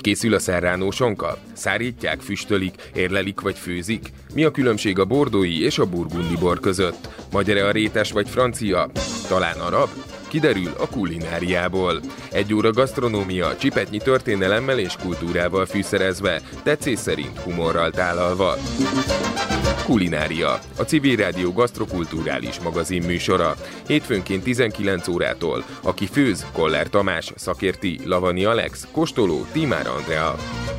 készül a serrano sonka? Szárítják, füstölik, érlelik vagy főzik? Mi a különbség a bordói és a burgundi bor között? Magyar-e a rétes vagy francia? Talán arab? Kiderül a kulináriából. 1 óra gasztronómia, csipetnyi történelemmel és kultúrával fűszerezve, tetszés szerint humorral tálalva. Kulinária, a Civil Rádió gasztrokulturális magazin műsora. Hétfőnként 19 órától. Aki főz, Koller Tamás, szakérti, Lavani Alex, kóstoló, Tímár Andrea.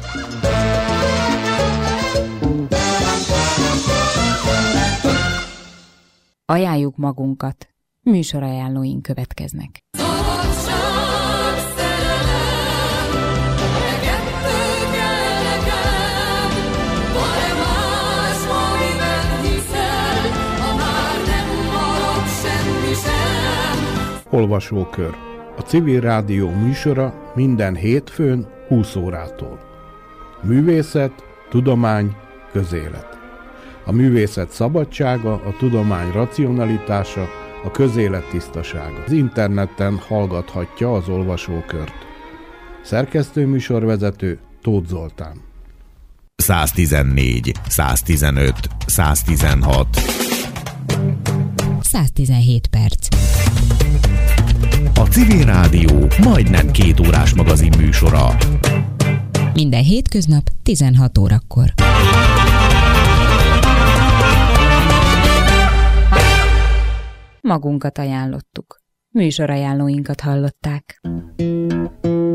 Ajánljuk magunkat. Műsorajánlóink következnek. Olvasókör. A Civil Rádió műsora minden hétfőn 20 órától. Művészet, tudomány, közélet. A művészet szabadsága, a tudomány racionalitása, a közélet tisztasága. Az interneten hallgathatja az olvasókört. Szerkesztőműsorvezető Tóth Zoltán. 114, 115, 116. 117 perc. A Civil Rádió majdnem 2 órás magazin műsora. Minden hétköznap 16 órakor. Magunkat ajánlottuk. Műsorajánlóinkat hallották.